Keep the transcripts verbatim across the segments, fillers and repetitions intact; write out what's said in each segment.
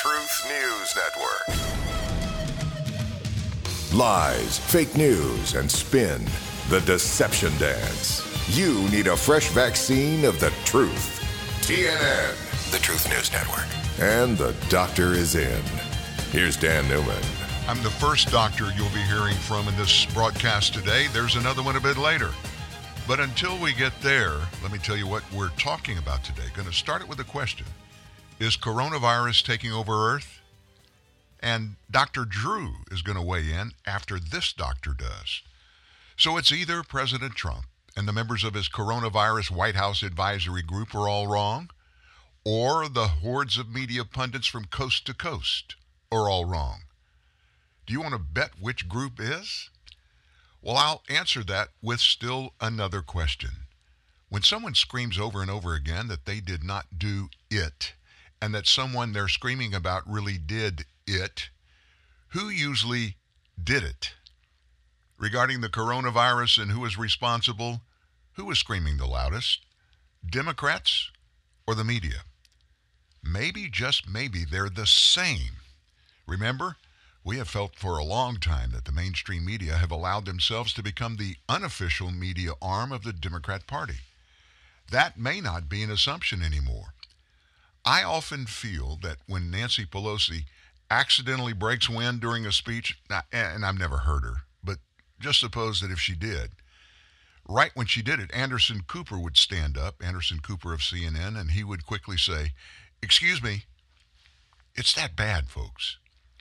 Truth News Network. Lies, fake news, and spin. The Deception Dance. You need a fresh vaccine of the truth. T N N, the Truth News Network. And the doctor is in. Here's Dan Newman. I'm the first doctor you'll be hearing from in this broadcast today. There's another one a bit later. But until we get there, let me tell you what we're talking about today. Going to start it with a question. Is coronavirus taking over Earth? And Doctor Drew is going to weigh in after this doctor does. So it's either President Trump and the members of his coronavirus White House advisory group are all wrong, or the hordes of media pundits from coast to coast are all wrong. Do you want to bet which group is? Well, I'll answer that with still another question. When someone screams over and over again that they did not do it, and that someone they're screaming about really did it, who usually did it? Regarding the coronavirus and who is responsible, who is screaming the loudest? Democrats or the media? Maybe, just maybe, they're the same. Remember, we have felt for a long time that the mainstream media have allowed themselves to become the unofficial media arm of the Democrat Party. That may not be an assumption anymore. I often feel that when Nancy Pelosi accidentally breaks wind during a speech, and I've never heard her, but just suppose that if she did, right when she did it, Anderson Cooper would stand up, Anderson Cooper of C N N, and he would quickly say, "Excuse me, it's that bad, folks."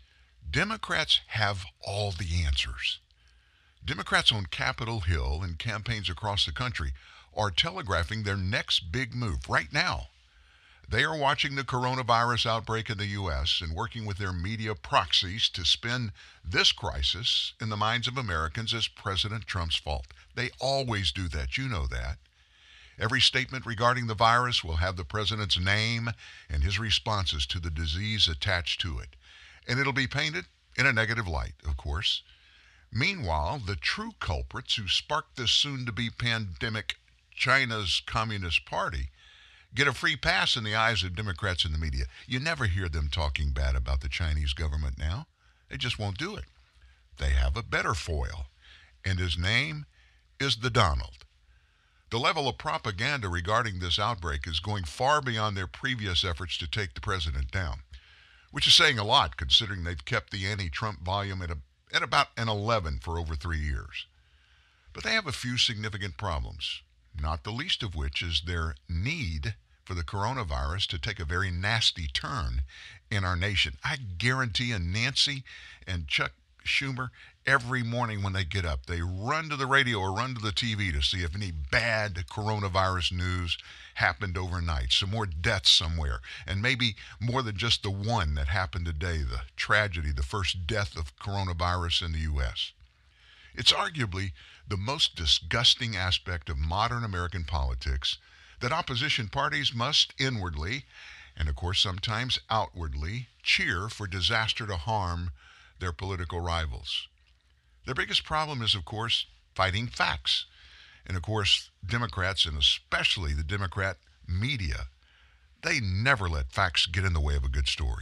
Democrats have all the answers. Democrats on Capitol Hill and campaigns across the country are telegraphing their next big move right now. They are watching the coronavirus outbreak in the U S and working with their media proxies to spin this crisis in the minds of Americans as President Trump's fault. They always do that. You know that. Every statement regarding the virus will have the president's name and his responses to the disease attached to it. And it'll be painted in a negative light, of course. Meanwhile, the true culprits who sparked this soon-to-be pandemic, China's Communist Party, get a free pass in the eyes of Democrats in the media. You never hear them talking bad about the Chinese government now. They just won't do it. They have a better foil, and his name is the Donald. The level of propaganda regarding this outbreak is going far beyond their previous efforts to take the president down, which is saying a lot considering they've kept the anti-Trump volume at, a, at about an eleven for over three years. But they have a few significant problems, not the least of which is their need for the coronavirus to take a very nasty turn in our nation. I guarantee you Nancy and Chuck Schumer, every morning when they get up, they run to the radio or run to the T V to see if any bad coronavirus news happened overnight, some more deaths somewhere, and maybe more than just the one that happened today, the tragedy, the first death of coronavirus in the U S. It's arguably the most disgusting aspect of modern American politics that opposition parties must inwardly, and of course sometimes outwardly, cheer for disaster to harm their political rivals. Their biggest problem is, of course, fighting facts. And of course, Democrats, and especially the Democrat media, they never let facts get in the way of a good story.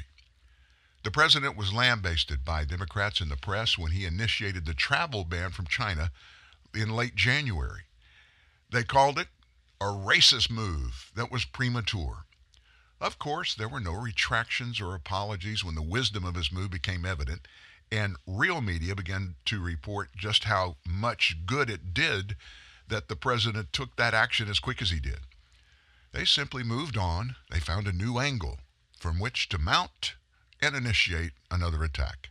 The president was lambasted by Democrats in the press when he initiated the travel ban from China in late January. They called it a racist move that was premature. Of course, there were no retractions or apologies when the wisdom of his move became evident, and real media began to report just how much good it did that the president took that action as quick as he did. They simply moved on. They found a new angle from which to mount and initiate another attack.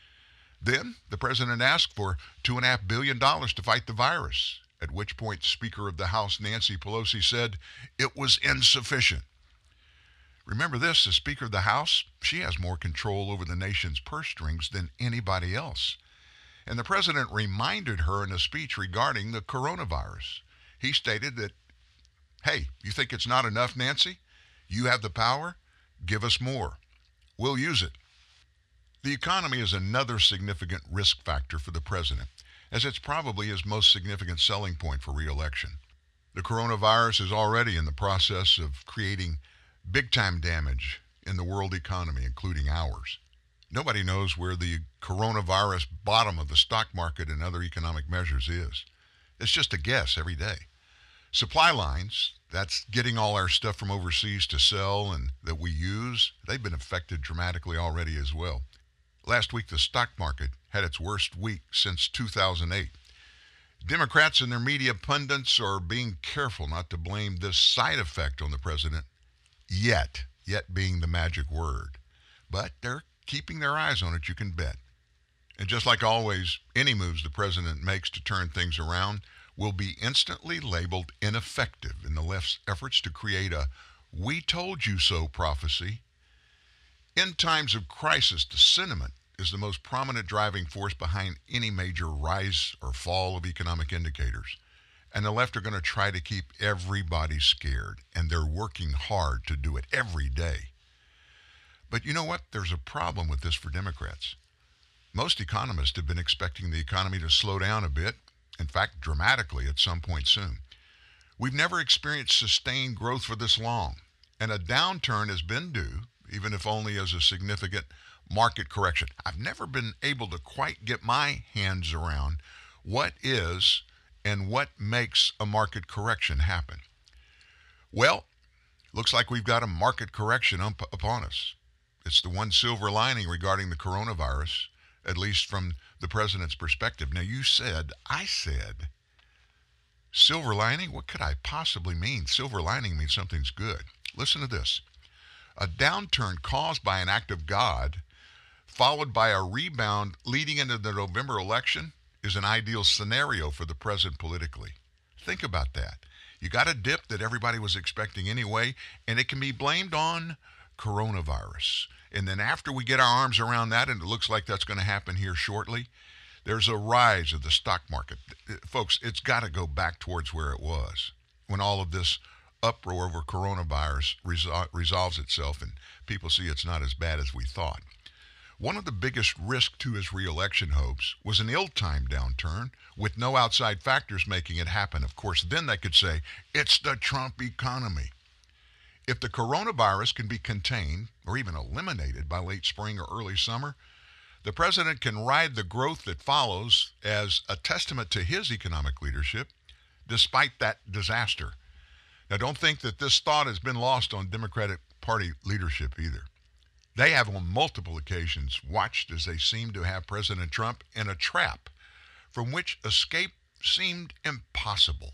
Then the president asked for two point five billion dollars to fight the virus, at which point Speaker of the House Nancy Pelosi said it was insufficient. Remember this, as Speaker of the House, she has more control over the nation's purse strings than anybody else. And the president reminded her in a speech regarding the coronavirus. He stated that, hey, you think it's not enough, Nancy? You have the power? Give us more. We'll use it. The economy is another significant risk factor for the president, as it's probably his most significant selling point for re-election. The coronavirus is already in the process of creating big-time damage in the world economy, including ours. Nobody knows where the coronavirus bottom of the stock market and other economic measures is. It's just a guess every day. Supply lines, that's getting all our stuff from overseas to sell and that we use, they've been affected dramatically already as well. Last week, the stock market had its worst week since two thousand eight. Democrats and their media pundits are being careful not to blame this side effect on the president, yet, yet being the magic word. But they're keeping their eyes on it, you can bet. And just like always, any moves the president makes to turn things around will be instantly labeled ineffective in the left's efforts to create a "we told you so" prophecy. In times of crisis, the sentiment is the most prominent driving force behind any major rise or fall of economic indicators. And the left are going to try to keep everybody scared, and they're working hard to do it every day. But you know what? There's a problem with this for Democrats. Most economists have been expecting the economy to slow down a bit, in fact, dramatically at some point soon. We've never experienced sustained growth for this long, and a downturn has been due, even if only as a significant market correction. I've never been able to quite get my hands around what is and what makes a market correction happen. Well, looks like we've got a market correction up upon us. It's the one silver lining regarding the coronavirus, at least from the president's perspective. Now, you said, I said, silver lining? What could I possibly mean? Silver lining means something's good. Listen to this. A downturn caused by an act of God, followed by a rebound leading into the November election, is an ideal scenario for the president politically. Think about that. You got a dip that everybody was expecting anyway, and it can be blamed on coronavirus. And then after we get our arms around that, and it looks like that's going to happen here shortly, there's a rise of the stock market. Folks, it's got to go back towards where it was when all of this uproar over coronavirus resol- resolves itself and people see it's not as bad as we thought. One of the biggest risks to his re-election hopes was an ill-timed downturn with no outside factors making it happen. Of course, then they could say, it's the Trump economy. If the coronavirus can be contained or even eliminated by late spring or early summer, the president can ride the growth that follows as a testament to his economic leadership despite that disaster. Now, don't think that this thought has been lost on Democratic Party leadership either. They have on multiple occasions watched as they seem to have President Trump in a trap from which escape seemed impossible.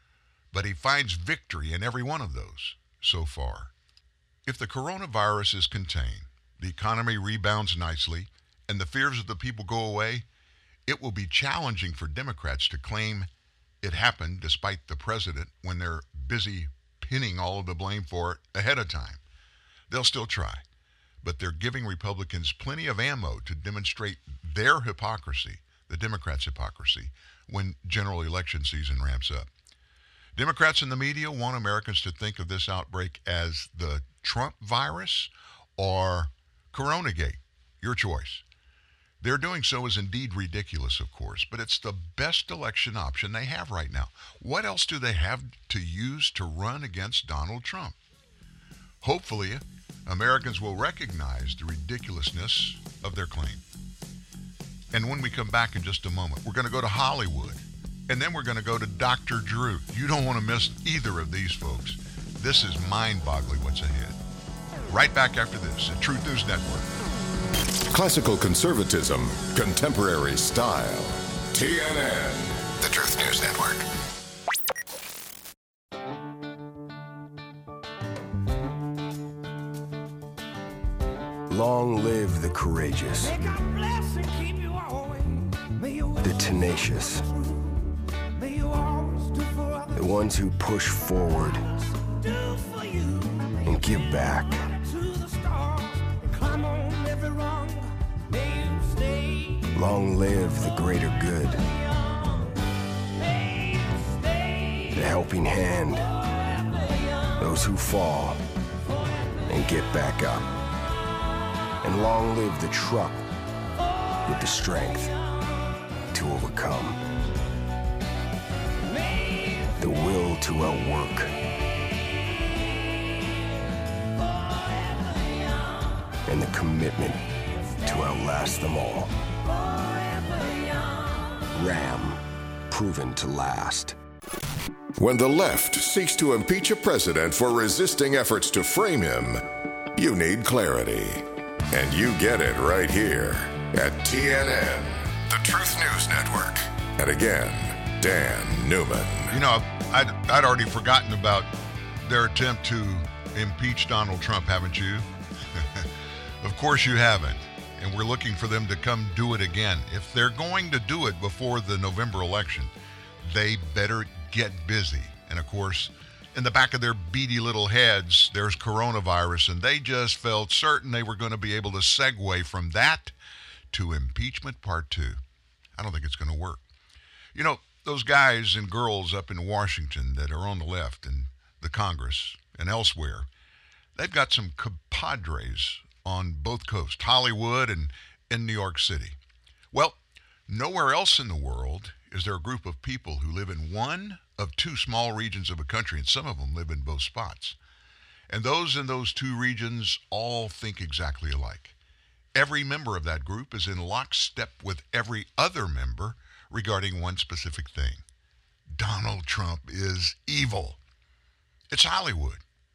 But he finds victory in every one of those so far. If the coronavirus is contained, the economy rebounds nicely, and the fears of the people go away, it will be challenging for Democrats to claim it happened despite the president when they're busy pinning all of the blame for it ahead of time. They'll still try, but they're giving Republicans plenty of ammo to demonstrate their hypocrisy, the Democrats' hypocrisy, when general election season ramps up. Democrats and the media want Americans to think of this outbreak as the Trump virus or Coronagate. Your choice. Their doing so is indeed ridiculous, of course, but it's the best election option they have right now. What else do they have to use to run against Donald Trump? Hopefully, Americans will recognize the ridiculousness of their claim. And when we come back in just a moment, we're going to go to Hollywood, and then we're going to go to Doctor Drew. You don't want to miss either of these folks. This is mind-boggling what's ahead. Right back after this at Truth News Network. Classical conservatism, contemporary style. T N N, The Truth News Network. Long live the courageous, the tenacious, the ones who push forward and give back. Long live the greater good, the helping hand, those who fall and get back up. And long live the truck with the strength to overcome, the will to outwork, and the commitment to outlast them all. Ram, proven to last. When the left seeks to impeach a president for resisting efforts to frame him, you need clarity. And you get it right here at T N N, the Truth News Network. And again, Dan Newman. You know, I'd, I'd already forgotten about their attempt to impeach Donald Trump, haven't you? Of course you haven't. And we're looking for them to come do it again. If they're going to do it before the November election, they better get busy. And of course, in the back of their beady little heads, there's coronavirus, and they just felt certain they were going to be able to segue from that to impeachment part two. I don't think it's going to work. You know, those guys and girls up in Washington that are on the left and the Congress and elsewhere, they've got some compadres on both coasts, Hollywood and in New York City. Well, nowhere else in the world is there a group of people who live in one of two small regions of a country, and some of them live in both spots. And those in those two regions all think exactly alike. Every member of that group is in lockstep with every other member regarding one specific thing. Donald Trump is evil. It's Hollywood.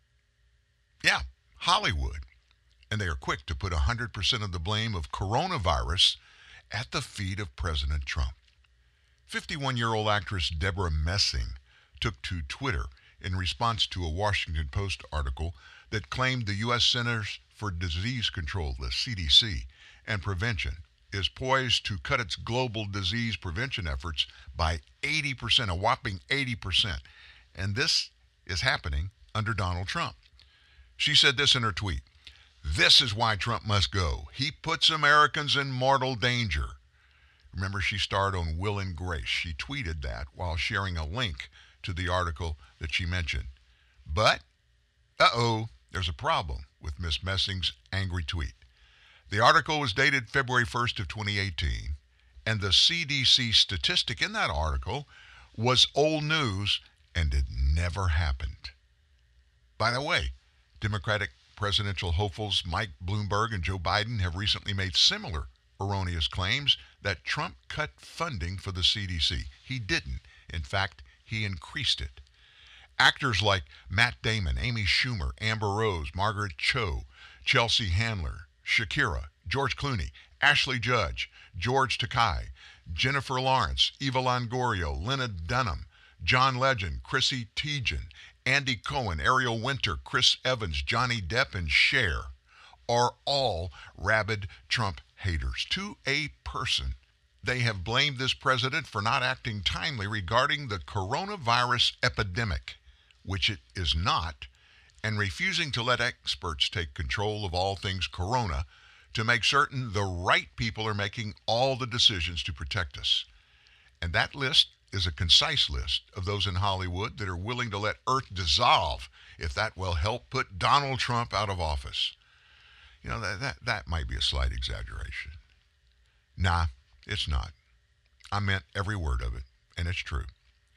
Yeah, Hollywood. And they are quick to put one hundred percent of the blame of coronavirus at the feet of President Trump. fifty-one-year-old actress Deborah Messing took to Twitter in response to a Washington Post article that claimed the U S Centers for Disease Control, the C D C, and Prevention is poised to cut its global disease prevention efforts by eighty percent, a whopping eighty percent. And this is happening under Donald Trump. She said this in her tweet: "This is why Trump must go. He puts Americans in mortal danger." Remember, she starred on Will and Grace. She tweeted that while sharing a link to the article that she mentioned. But, uh-oh, there's a problem with Miss Messing's angry tweet. The article was dated February first of twenty eighteen, and the C D C statistic in that article was old news, and it never happened. By the way, Democratic presidential hopefuls Mike Bloomberg and Joe Biden have recently made similar erroneous claims that Trump cut funding for the C D C. He didn't. In fact, he increased it. Actors like Matt Damon, Amy Schumer, Amber Rose, Margaret Cho, Chelsea Handler, Shakira, George Clooney, Ashley Judge, George Takei, Jennifer Lawrence, Eva Longoria, Lena Dunham, John Legend, Chrissy Teigen, Andy Cohen, Ariel Winter, Chris Evans, Johnny Depp, and Cher are all rabid Trump haters. To a person, they have blamed this president for not acting timely regarding the coronavirus epidemic, which it is not, and refusing to let experts take control of all things corona to make certain the right people are making all the decisions to protect us. And that list is a concise list of those in Hollywood that are willing to let Earth dissolve if that will help put Donald Trump out of office. You know, that, that, that might be a slight exaggeration. Nah, it's not. I meant every word of it, and it's true.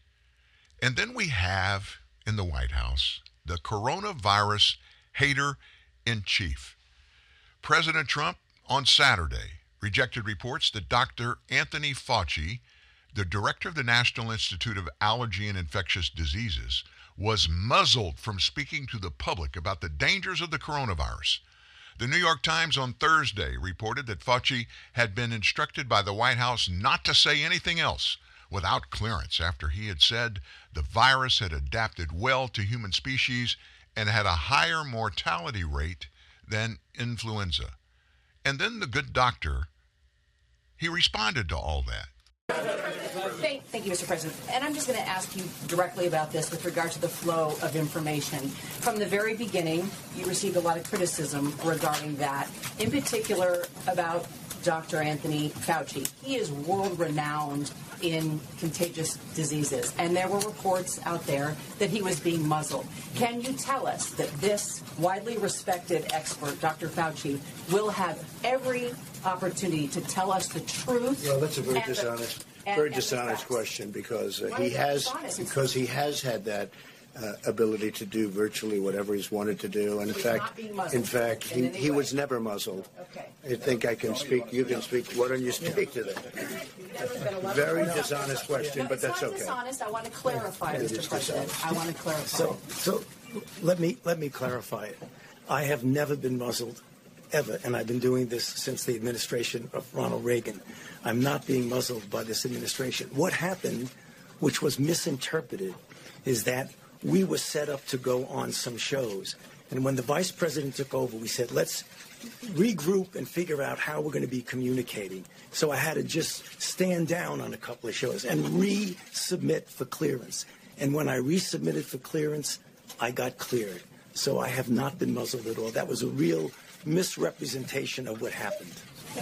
And then we have in the White House the coronavirus hater-in-chief. President Trump on Saturday rejected reports that Doctor Anthony Fauci, the director of the National Institute of Allergy and Infectious Diseases, was muzzled from speaking to the public about the dangers of the coronavirus. The New York Times on Thursday reported that Fauci had been instructed by the White House not to say anything else without clearance after he had said the virus had adapted well to human species and had a higher mortality rate than influenza. And then the good doctor, he responded to all that. Thank, thank you, Mister President. And I'm just going to ask you directly about this with regard to the flow of information. From the very beginning, you received a lot of criticism regarding that, in particular about Doctor Anthony Fauci. He is world-renowned in contagious diseases, and there were reports out there that he was being muzzled. Can you tell us that this widely respected expert, Doctor Fauci, will have every opportunity to tell us the truth? Well, that's a very and dishonest, the, and, very and dishonest question because uh, Why he is that has dishonest? because he has had that uh, ability to do virtually whatever he's wanted to do. And in fact, in fact, he, he was never muzzled. Okay. I think I can speak. You can speak. Why don't you speak to that? Very dishonest question, but that's okay. It's not dishonest. I want to clarify, Mister President. I want to clarify. So, so let me let me clarify it. I have never been muzzled, ever, and I've been doing this since the administration of Ronald Reagan. I'm not being muzzled by this administration. What happened, which was misinterpreted, is that we were set up to go on some shows. And when the vice president took over, we said, let's regroup and figure out how we're going to be communicating. So I had to just stand down on a couple of shows and resubmit for clearance. And when I resubmitted for clearance, I got cleared. So I have not been muzzled at all. That was a real misrepresentation of what happened.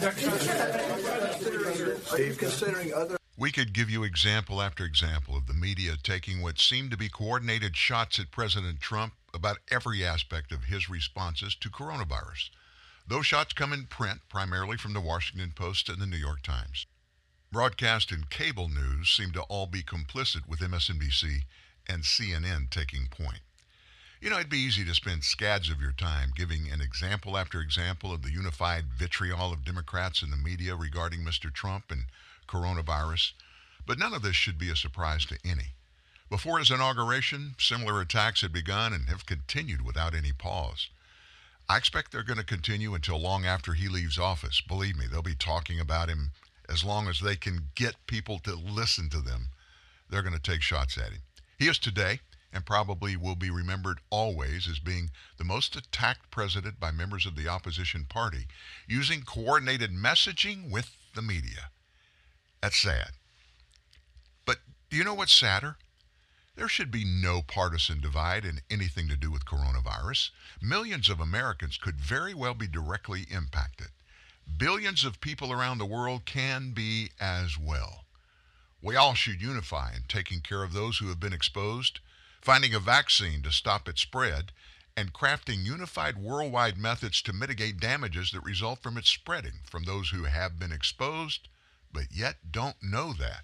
Steve, considering other... We could give you example after example of the media taking what seemed to be coordinated shots at President Trump about every aspect of his responses to coronavirus. Those shots come in print, primarily from the Washington Post and the New York Times. Broadcast and cable news seem to all be complicit with M S N B C and C N N taking point. You know, it'd be easy to spend scads of your time giving an example after example of the unified vitriol of Democrats and the media regarding Mister Trump and coronavirus, but none of this should be a surprise to any. Before his inauguration, similar attacks had begun and have continued without any pause. I expect they're going to continue until long after he leaves office. Believe me, they'll be talking about him as long as they can get people to listen to them. They're going to take shots at him. He is today, and probably will be remembered always, as being the most attacked president by members of the opposition party, using coordinated messaging with the media. That's sad. But do you know what's sadder? There should be no partisan divide in anything to do with coronavirus. Millions of Americans could very well be directly impacted. Billions of people around the world can be as well. We all should unify in taking care of those who have been exposed, finding a vaccine to stop its spread, and crafting unified worldwide methods to mitigate damages that result from its spreading from those who have been exposed but yet don't know that.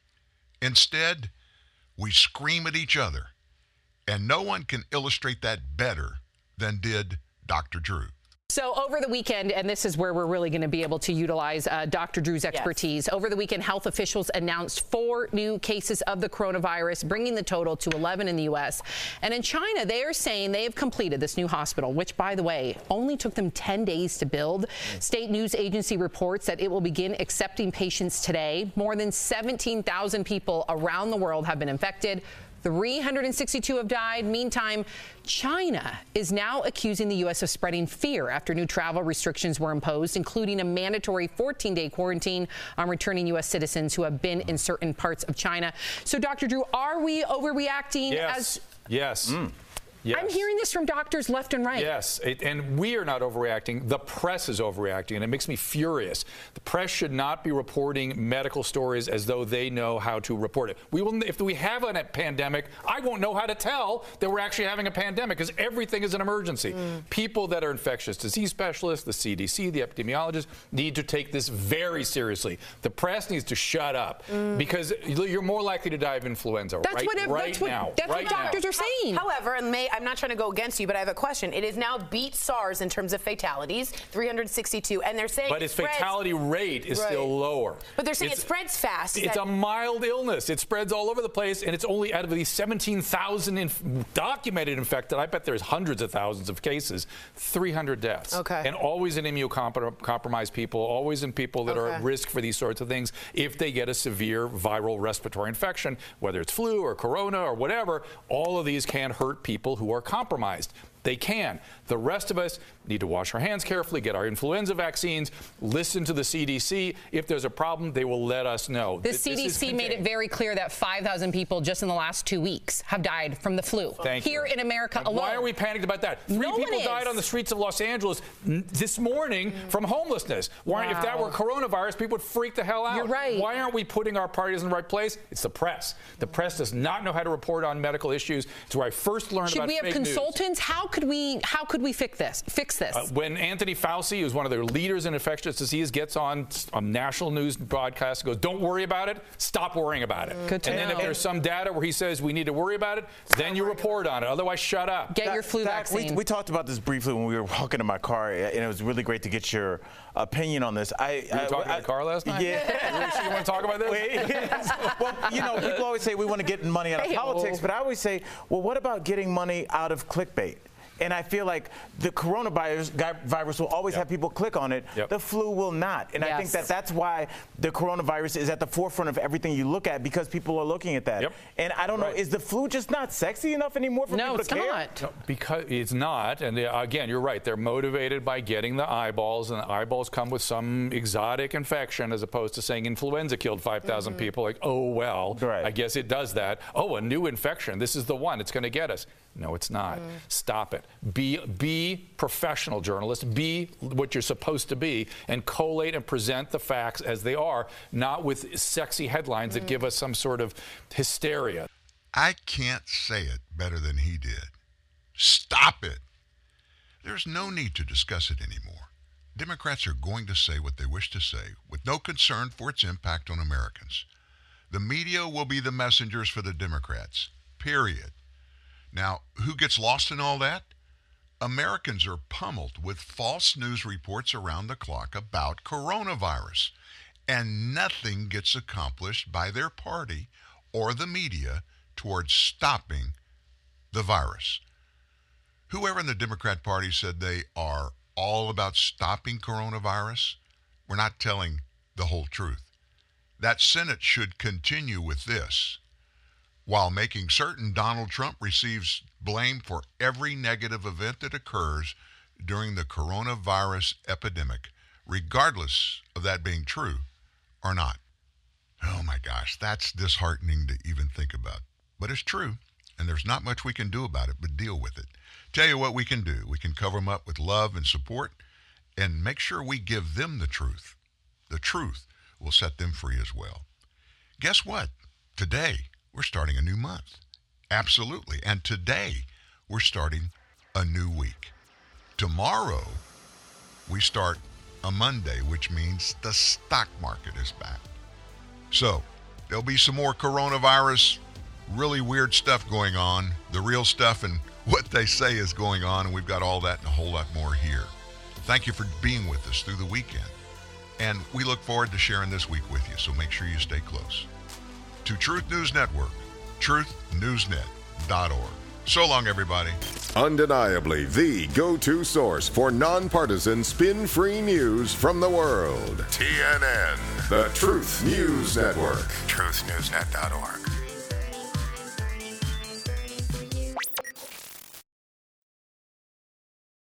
Instead, we scream at each other, and no one can illustrate that better than did Doctor Drew. So over the weekend, and this is where we're really going to be able to utilize uh, Doctor Drew's expertise. Yes. Over the weekend, health officials announced four new cases of the coronavirus, bringing the total to eleven in the U S. And in China, they are saying they have completed this new hospital, which, by the way, only took them ten days to build. State news agency reports that it will begin accepting patients today. More than seventeen thousand people around the world have been infected. three hundred sixty-two have died. Meantime, China is now accusing the U S of spreading fear after new travel restrictions were imposed, including a mandatory fourteen-day quarantine on returning U S citizens who have been in certain parts of China. So, Doctor Drew, are we overreacting? Yes. As Yes. Mm. Yes. I'm hearing this from doctors left and right. Yes, it, and we are not overreacting. The press is overreacting, and it makes me furious. The press should not be reporting medical stories as though they know how to report it. We will, if we have a pandemic, I won't know how to tell that we're actually having a pandemic because everything is an emergency. Mm. People that are infectious disease specialists, the C D C, the epidemiologists, need to take this very seriously. The press needs to shut up mm. because you're more likely to die of influenza that's right, what, right that's what, now. That's right what doctors now. are saying. However, and May, I'm not trying to go against you, but I have a question. It has now beat SARS in terms of fatalities, three hundred sixty-two, and they're saying But its fatality rate is right. still lower. But they're saying it's, it spreads fast. Is it's that... a mild illness. It spreads all over the place, and it's only out of these seventeen thousand inf- documented infected, I bet there's hundreds of thousands of cases, three hundred deaths. Okay. And always in immunocompromised people, always in people that okay. are at risk for these sorts of things if they get a severe viral respiratory infection, whether it's flu or corona or whatever, all of these can hurt people who are compromised. They can. The rest of us need to wash our hands carefully, get our influenza vaccines, listen to the C D C. If there's a problem, they will let us know. The C D C made it very clear that five thousand people just in the last two weeks have died from the flu. Thank Here you. in America and alone. Why are we panicked about that? Three no people died on the streets of Los Angeles this morning mm. from homelessness. Why, wow. If that were coronavirus, people would freak the hell out. You're right. Why aren't we putting our priorities in the right place? It's the press. The press does not know how to report on medical issues. It's where I first learned Should about we have fake consultants? news. How could we how could we fix this? Fix this? Uh, when Anthony Fauci, who's one of their leaders in infectious disease, gets on a national news broadcast and goes, "Don't worry about it. Stop worrying about it." Good to and then know. if there's some data where he says we need to worry about it, then you report on it. Otherwise, shut up. Get your flu Dak, vaccine. We, we talked about this briefly when we were walking in my car, and it was really great to get your opinion on this. I, you were I, talking I, in the car last night? Yeah. You, sure you want to talk about this? Well, you know, people always say we want to get money out of Hey-o. politics, but I always say, well, what about getting money out of clickbait? And I feel like the coronavirus guy- virus will always Yep. have people click on it. Yep. The flu will not. And I think Yes. that that's why the coronavirus is at the forefront of everything you look at, because people are looking at that. Yep. And I don't Right. know, is the flu just not sexy enough anymore for no, people it's to care? not. No, because it's not, and uh, again, you're right. They're motivated by getting the eyeballs, and the eyeballs come with some exotic infection, as opposed to saying influenza killed five thousand Mm-hmm. people. Like, oh well, Right. I guess it does that. Oh, a new infection. This is the one. It's going to get us. No, it's not. Mm. Stop it. Be be professional journalists. Be what you're supposed to be, and collate and present the facts as they are, not with sexy headlines Mm. that give us some sort of hysteria. I can't say it better than he did. Stop it. There's no need to discuss it anymore. Democrats are going to say what they wish to say with no concern for its impact on Americans. The media will be the messengers for the Democrats, period. Now, who gets lost in all that? Americans are pummeled with false news reports around the clock about coronavirus, and nothing gets accomplished by their party or the media towards stopping the virus. Whoever in the Democrat Party said they are all about stopping coronavirus, we're not telling the whole truth. That Senate should continue with this, while making certain Donald Trump receives blame for every negative event that occurs during the coronavirus epidemic, regardless of that being true or not. Oh my gosh, that's disheartening to even think about. But it's true, and there's not much we can do about it but deal with it. Tell you what we can do. We can cover them up with love and support, and make sure we give them the truth. The truth will set them free as well. Guess what? Today, we're starting a new month. Absolutely. And today, we're starting a new week. Tomorrow, we start a Monday, which means the stock market is back. So, there'll be some more coronavirus, really weird stuff going on, the real stuff and what they say is going on, and we've got all that and a whole lot more here. Thank you for being with us through the weekend. And we look forward to sharing this week with you, so make sure you stay close. To Truth News Network, truth news net dot org. So long, everybody. Undeniably the go-to source for nonpartisan, spin-free news from the world. T N N, The Truth News Network. truth news net dot org.